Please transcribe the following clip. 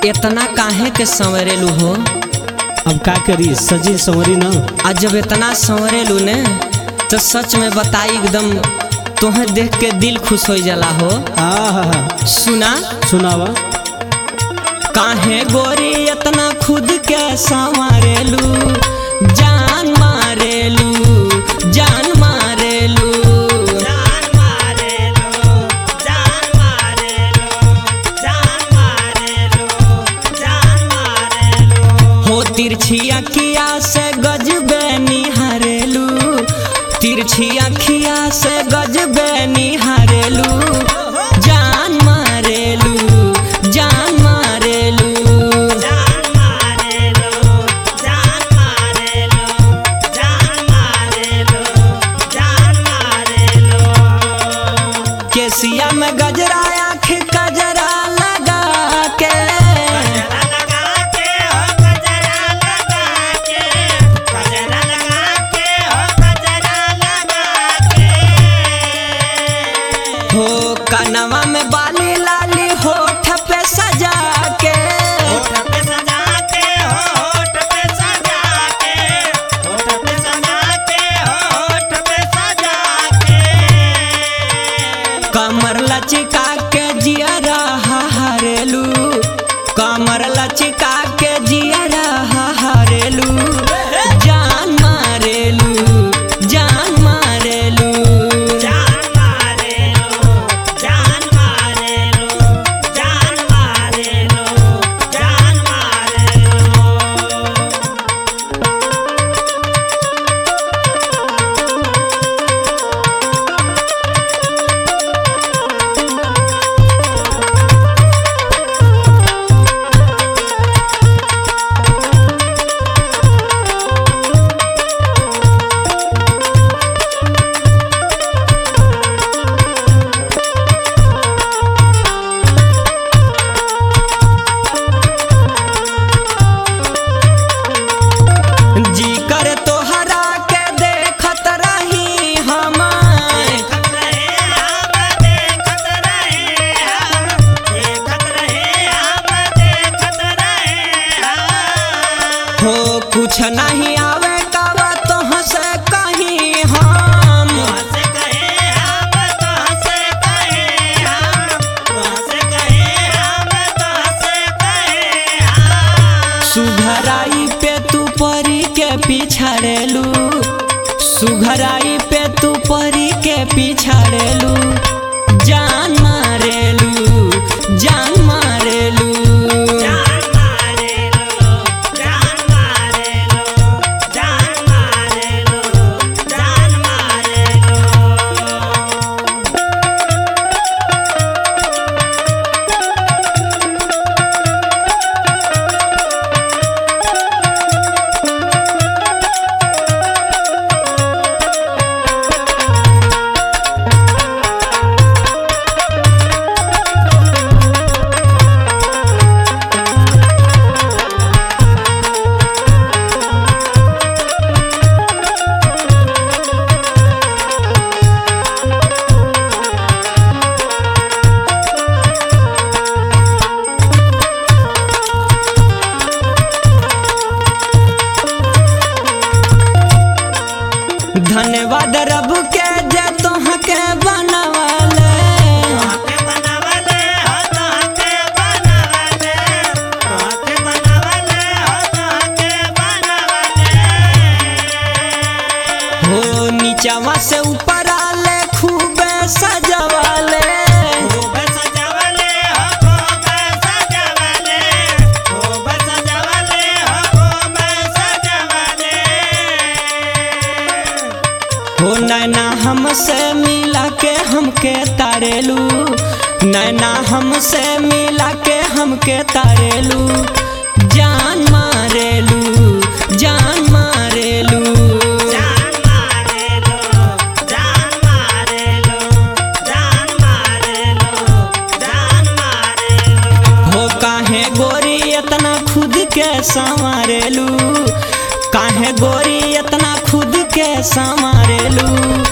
इतना काहे के संवरेलू हो? अब का करी, सजी संवरी ना। आज जब इतना संवरेलू ने तो सच में बताई एकदम तुम्हें देख के दिल खुश हो जाला हो। सुना सुनावा। काहे गोरी इतना खुद के संवरेलू, जान मारेलू, जान मारेलू, जान मारेलू, जान मारेलू, जान मारेलू, जान मारेलू। हो तिरछी अखिया से गजबे निहारेलू, तिरछी अखिया से गजबे निहारेलू, जान मारेलू, जान मारेलू, जान मारेलू, जान मारेलू, जान मारेलू, जान मारेलू। केसिया में गजरा आँख कजरा लगा के, गजरा लगा के हो, गजरा लगा के, गजरा लगा के हो, गजरा लगा के। हो कनवा में बाली लाली होठ पे सजा के, होठ पे सजा के हो, होठ पे सजा के, होठ पे सजा के हो, होठ पे सजा के। कमर लचका के जियरा हारेलू, कमर लचका के जियरा हारेलू, जान मारेलू, जान मारेलू, जान मारेलू, जान मारेलू, जान मारेलू, जान मारेलू। जी कर तोहरा के देखत रही हम, देखत रहे हम, देखत रहे हम, देखत रहे हम, देखत रहे हम। हो कुछ नहीं आवे कावा तोह से कहीं हम, तुहसे कहे हम, तुहसे कहे हम, तुहसे कहे हम, तुहसे कहे हम। सुघराई पे तू परी के पिछाड़ेलू, सुघराई पे तू परी के पिछाड़ेलू, जान मारेलू, जान मारेलू, जान मारेलू, जान मारेलू, जान मारेलू, जान मारेलू। धन्यवाद रब के जे तोहके बनवाले, तोहके बनवले हो, तोहके बनवले, तोहके बनवले हो, तोहके बनवले। हो नीचवा से ऊपर आले खूबे सजवाले, खूब सजवले हो, खूब सजवले, खूब सजवले हो, खूब सजवले। हो नैना हमसे मिला के हमके तारेलू, नैना हमसे मिला के हमके तारेलू, जान मारेलू, जान मारेलू, जान मारेलू, जान मारेलू, जान मारेलू, जान मारेलू। हो काहे गोरी इतना खुद के संवारेलू, काहे गोरी इतना खुद के संवारेलू।